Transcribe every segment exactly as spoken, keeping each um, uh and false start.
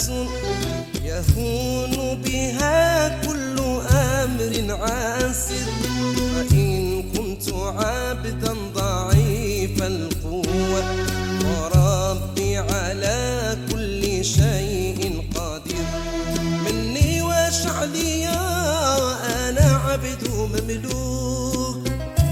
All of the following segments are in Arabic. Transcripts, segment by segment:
ناس يهون بها كل أمر عاسر، فإن كنت عبدا ضعيف القوة وربي على كل شيء قادر. مني وشعلي أنا عبد مملوك،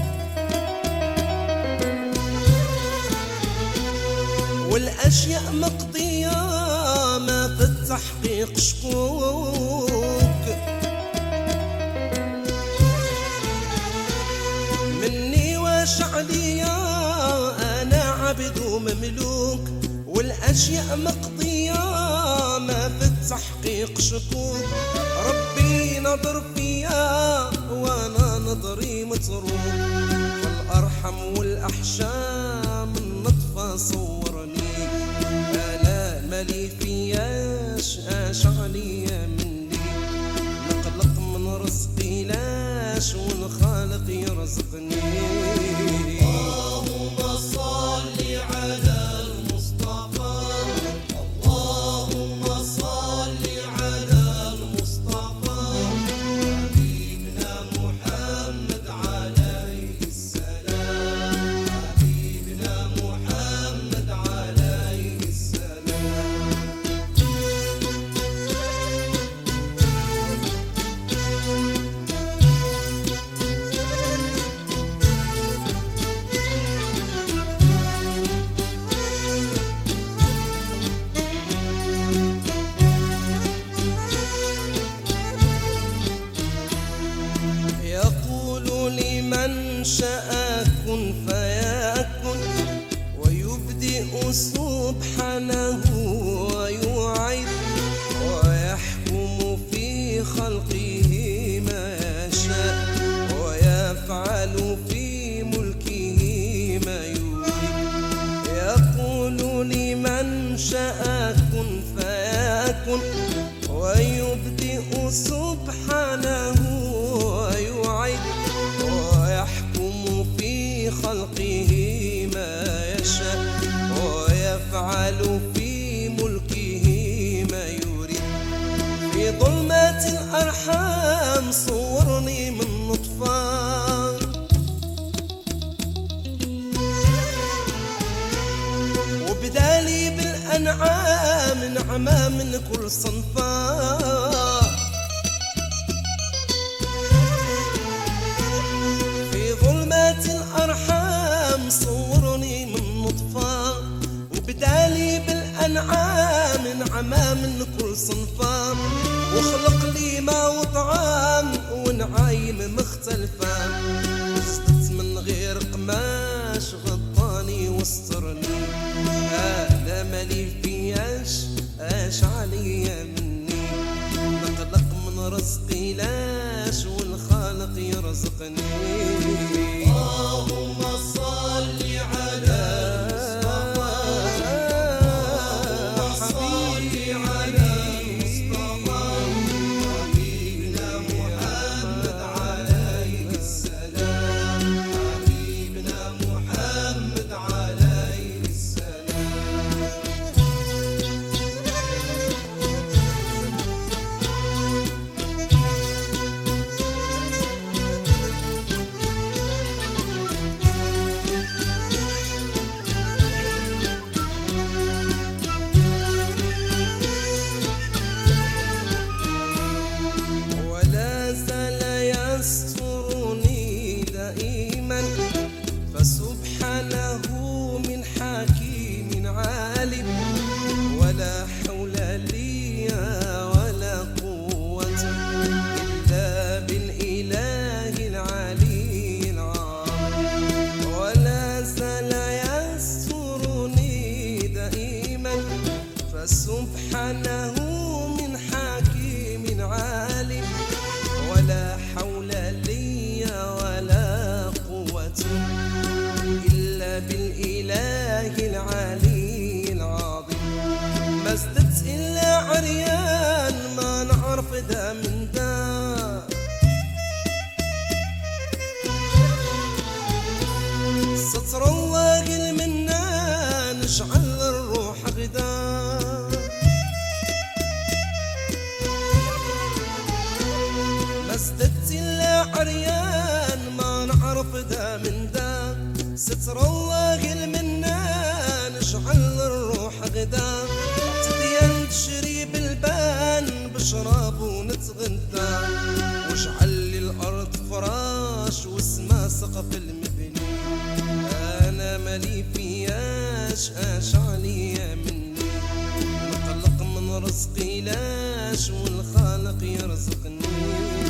والأشياء مقضية ما في التحقيق شكوك. مني وشعلي أنا عبد مملوك، والأشياء مقضية ما في التحقيق شكوك. ربي نظر فيا وأنا نظري متروك، فالأرحم والأحشام النطفة صورني. أنا مالي فياش اش عليا مني، نقلق من رزقي لاش والخالق يرزقني. اللهم صل على المصطفى، اللهم صل على المصطفى، حبيبنا محمد عليه السلام، حبيبنا محمد عليه السلام. يقول لمن شاء كن فيكن، ويبدئ سبحانه ويعيد، ويحكم في خلقه ما يشاء، ويفعل في ملكه ما يريد. يقول لمن شاء كن فيكن، ويبدئ سبحانه ويعيد، ويحكم في خلقه ما يشاء، ويفعل في ملكه ما يريد. في ظلمات الأرحام صورني من نطفان، وبدالي بالأنعام نعمة من كل صنفان. في ظلمات الأرحام صورني من نطفة، وبدالي بالأنعام نعمة من كل صنفان. وخلق لي ما وطعام ونعايم مختلفة، وزدت من غير قماش غطاني واسترني. أنا مالي فياش اش عليا مني، نقلق من رزقي لاش والخالق يرزقني. اللهم صل على المصطفى، اللهم صل على المصطفى، حبيبنا محمد عليه السلام، حبيبنا محمد عليه السلام. ولا زال يسترني دائما، فسبحانه من حكيم عالم. ولا حول لي ولا قوة إلا بالإله العلي العظيم. ولا زال يسترني دائما، فسبحانه من حكيم عالم. ولا حول لي ولا قوة إلا بالإله العلي العظيم. ما ازددت إلا عريان ما نعرف دا من دا، ستر الله المنان اجعل الروح غدا. ستر الله المنان اجعل الروح غدا تدين تشري بالبان بشراب ونتغدى واجعل لي الارض فراش والسما سقف المبني انا مالي فياش اش عليا مني نقلق من رزقي لاش والخالق يرزقني